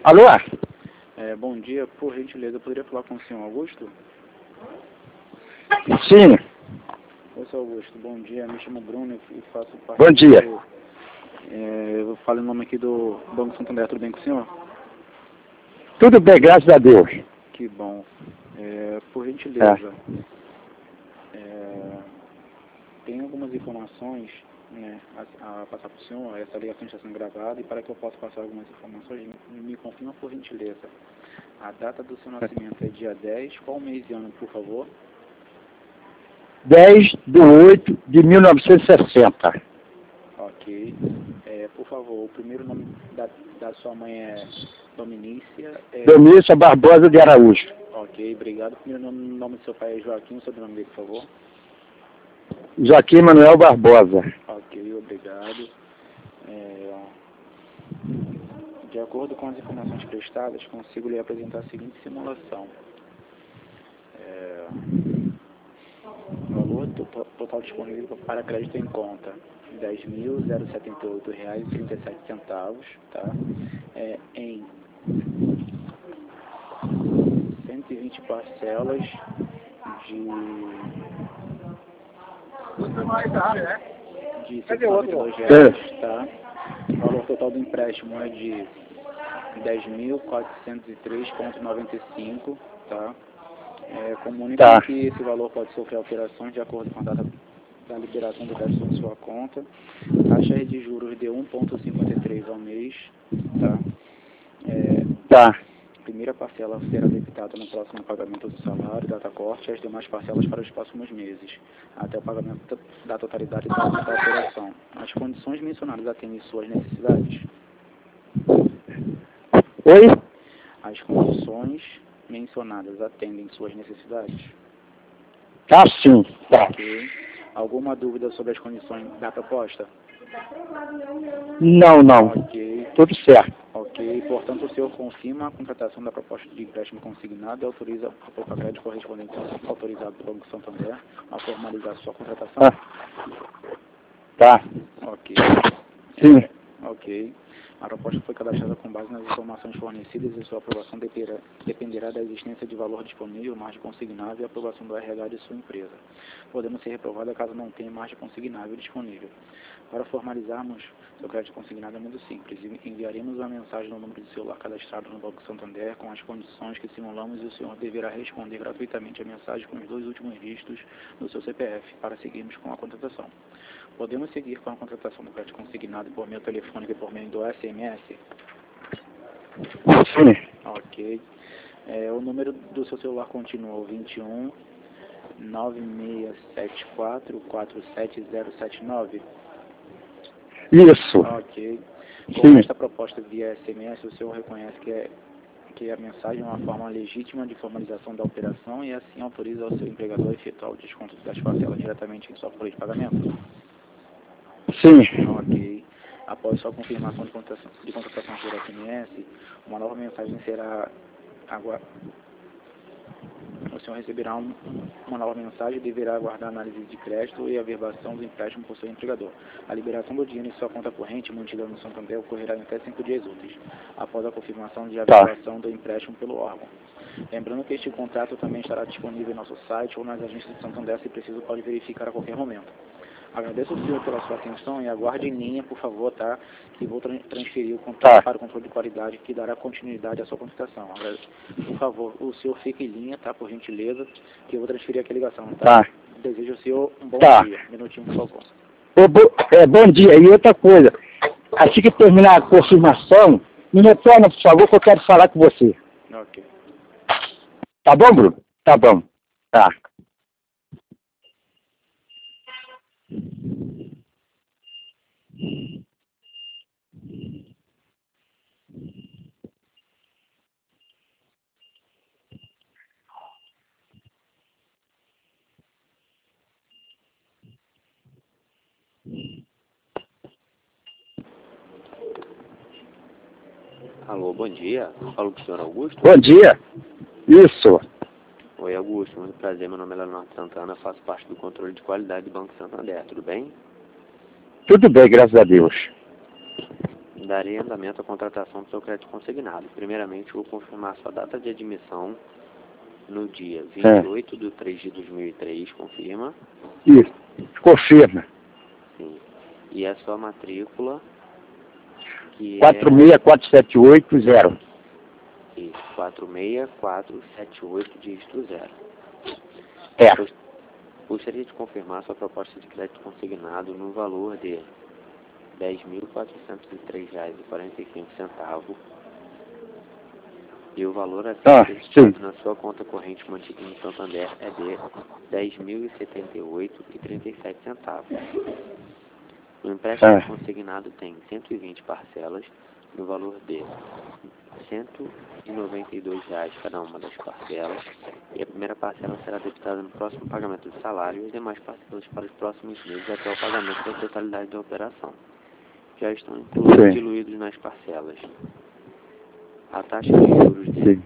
Alô? Bom dia, por gentileza, eu poderia falar com o senhor Augusto? Sim. Oi, senhor Augusto, bom dia, me chamo Bruno e faço parte Bom dia. eu falo em nome aqui do Banco Santander, tudo bem com o senhor? Tudo bem, graças a Deus. Que bom. Por gentileza, tem algumas informações, né, a passar para o senhor, essa ligação está sendo gravada, e para que eu possa passar algumas informações, me confirma por gentileza. A data do seu nascimento é dia 10, qual mês e ano, por favor? 10/8/1960. Ok. Por favor, o primeiro nome da sua mãe é Dominícia. Domícia Barbosa de Araújo. Ok, obrigado. O primeiro nome do seu pai é Joaquim, o sobrenome dele, por favor. Joaquim Manuel Barbosa. Ok, obrigado. De acordo com as informações prestadas, consigo lhe apresentar a seguinte simulação. Valor total disponível para crédito em conta, R$ 10.078,37, tá? Em 120 parcelas de R$ 192, tá? O valor total do empréstimo é de R$ 10.403,95, tá? Comunico que esse valor pode sofrer alterações de acordo com a data da liberação do crédito em sua conta. Taxa de juros de 1,53 ao mês, tá? Primeira parcela será debitada no próximo pagamento do salário, data corte, e as demais parcelas para os próximos meses, até o pagamento da totalidade da operação. As condições mencionadas atendem suas necessidades? Oi? As condições mencionadas atendem suas necessidades? Tá, sim. Tá. Ok. Alguma dúvida sobre as condições da proposta? Não. Ok. Tudo certo. Ok. Portanto, o senhor confirma a contratação da proposta de empréstimo consignado e autoriza a Procacred correspondente autorizado pelo Banco Santander a formalizar sua contratação? Tá. Ok. Sim. Ok. A proposta foi cadastrada com base nas informações fornecidas e sua aprovação dependerá da existência de valor disponível, margem consignável e aprovação do RH de sua empresa, podendo ser reprovada caso não tenha margem consignável disponível. Para formalizarmos seu crédito consignado é muito simples. Enviaremos uma mensagem no número de celular cadastrado no Banco Santander com as condições que simulamos e o senhor deverá responder gratuitamente a mensagem com os 2 últimos dígitos do seu CPF para seguirmos com a contratação. Podemos seguir com a contratação do crédito consignado por meio telefônico e por meio do SMS? Sim. Ok. O número do seu celular continua 21 9674 47079. Isso. Ok. Com Sim. esta proposta via SMS, o senhor reconhece que a mensagem é uma forma legítima de formalização da operação e assim autoriza ao seu empregador a efetuar o desconto das parcelas diretamente em sua folha de pagamento? Sim. Ok. Após sua confirmação de contratação por SMS, uma nova mensagem será o senhor receberá uma nova mensagem e deverá aguardar a análise de crédito e a averbação do empréstimo por seu empregador. A liberação do dinheiro em sua conta corrente, mantida no Santander, ocorrerá em até 5 dias úteis, após a confirmação de averbação do empréstimo pelo órgão. Lembrando que este contrato também estará disponível em nosso site ou nas agências de Santander, se preciso pode verificar a qualquer momento. Agradeço ao senhor pela sua atenção e aguarde em linha, por favor, tá? Que vou transferir o contato para o controle de qualidade que dará continuidade à sua contratação. Por favor, o senhor fique em linha, tá? Por gentileza, que eu vou transferir aqui a ligação, tá? Desejo ao senhor um bom dia. Minutinho, por favor. Bom dia. E outra coisa, assim que terminar a confirmação, me retorna, por favor, que eu quero falar com você. Ok. Tá bom, Bruno? Tá bom. Tá. Alô, bom dia. Falo com o senhor Augusto? Bom dia. Isso. Oi, Augusto. Muito prazer. Meu nome é Leonardo Santana. Faço parte do controle de qualidade do Banco Santander. Tudo bem? Tudo bem, graças a Deus. Darei andamento à contratação do seu crédito consignado. Primeiramente, vou confirmar sua data de admissão no dia 28/3/2003, confirma? Isso. Confirma. Sim. E a sua matrícula, que 464780. Isso, 46478, dígito 0. É. Gostaria de confirmar sua proposta de crédito consignado no valor de R$ 10.403,45. E o valor a ser registrado na sua conta corrente mantida no Santander é de R$ 10.078,37. O empréstimo consignado tem 120 parcelas no valor de R$ 192 cada uma das parcelas, e a primeira parcela será debitada no próximo pagamento do salário e as demais parcelas para os próximos meses até o pagamento da totalidade da operação. Já estão diluídos nas parcelas. A taxa de juros de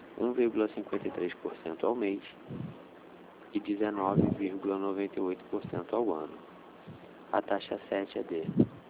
1,53% ao mês e 19,98% ao ano. A taxa 7 é de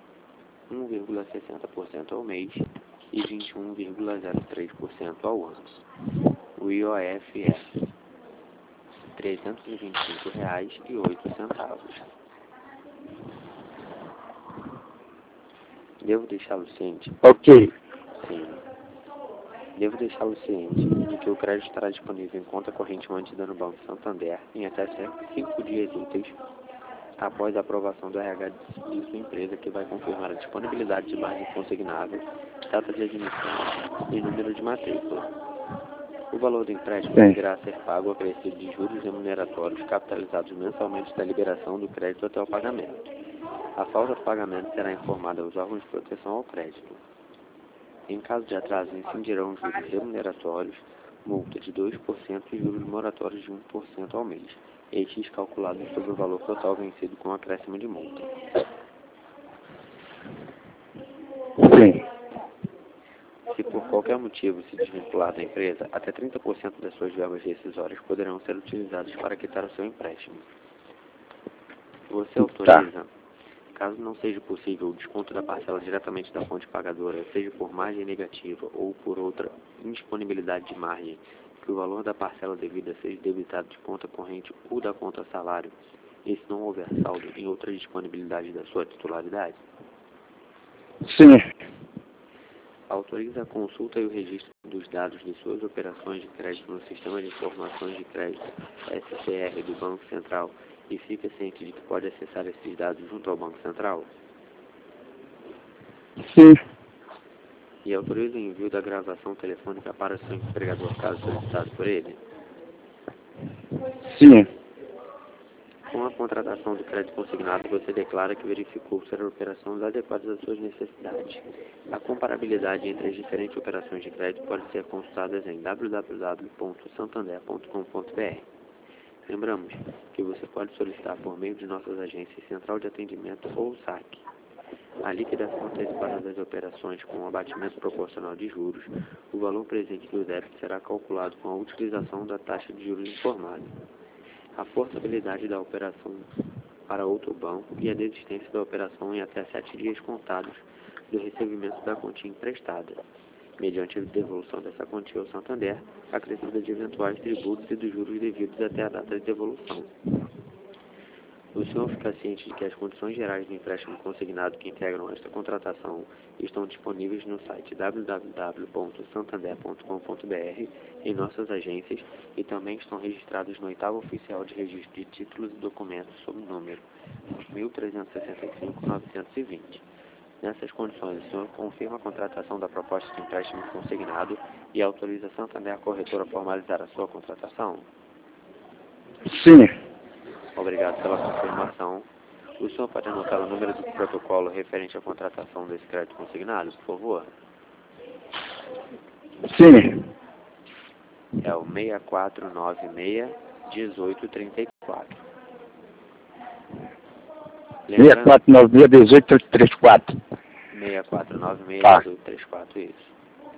1,60% ao mês e 21,03% ao ano. O IOF é R$ 325,08. Devo deixá-lo ciente? Ok. Sim. Devo deixá-lo ciente de que o crédito estará disponível em conta corrente mantida no Banco Santander em até 5 dias úteis após a aprovação do RH de sua empresa, que vai confirmar a disponibilidade de margem consignável, data de admissão e número de matrícula. O valor do empréstimo deverá ser pago acrescido de juros remuneratórios capitalizados mensalmente da liberação do crédito até o pagamento. A falta do pagamento será informada aos órgãos de proteção ao crédito. Em caso de atraso, incidirão juros remuneratórios, multa de 2% e juros moratórios de 1% ao mês, estes calculados sobre o valor total vencido com acréscimo de multa. Sim. Se por qualquer motivo se desvincular da empresa, até 30% das suas verbas rescisórias poderão ser utilizadas para quitar o seu empréstimo. Você autoriza, caso não seja possível o desconto da parcela diretamente da fonte pagadora, seja por margem negativa ou por outra indisponibilidade de margem, que o valor da parcela devida seja debitado de conta corrente ou da conta salário, e se não houver saldo em outra disponibilidade da sua titularidade? Sim. Autoriza a consulta e o registro dos dados de suas operações de crédito no Sistema de Informações de Crédito, SCR, do Banco Central, e fica ciente de que pode acessar esses dados junto ao Banco Central? Sim. E autoriza o envio da gravação telefônica para seu empregador, caso solicitado por ele? Sim. Com a contratação do crédito consignado, você declara que verificou ser operações adequadas às suas necessidades. A comparabilidade entre as diferentes operações de crédito pode ser consultada em www.santander.com.br. Lembramos que você pode solicitar por meio de nossas agências Central de Atendimento ou SAC a liquidação antecipada das operações com abatimento proporcional de juros. O valor presente do débito será calculado com a utilização da taxa de juros informada, a portabilidade da operação para outro banco e a desistência da operação em até 7 dias contados do recebimento da quantia emprestada, mediante a devolução dessa quantia ao Santander, acrescida de eventuais tributos e dos juros devidos até a data de devolução. O senhor fica ciente de que as condições gerais do empréstimo consignado que integram esta contratação estão disponíveis no site www.santander.com.br, em nossas agências, e também estão registrados no 8º Oficial de Registro de Títulos e Documentos sob número 1365-920. Nessas condições, o senhor confirma a contratação da proposta de empréstimo consignado e autoriza a Santander Corretora a formalizar a sua contratação? Sim. Obrigado pela confirmação. O senhor pode anotar o número do protocolo referente à contratação desse crédito consignado, por favor? Sim. É o 6496-1834. 6496-1834. 6496-1834, isso.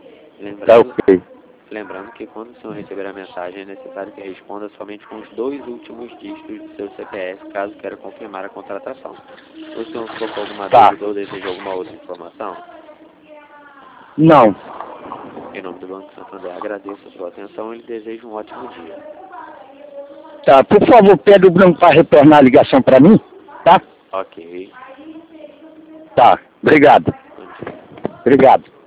Lembrando que quando o senhor receber a mensagem, é necessário que responda somente com os 2 últimos dígitos do seu CPF, caso queira confirmar a contratação. O senhor ficou com alguma dúvida ou deseja alguma outra informação? Não. Em nome do Banco Santander, agradeço a sua atenção e lhe desejo um ótimo dia. Tá, por favor, pede o Branco para retornar a ligação para mim, tá? Ok. Tá, obrigado. Bom dia. Obrigado.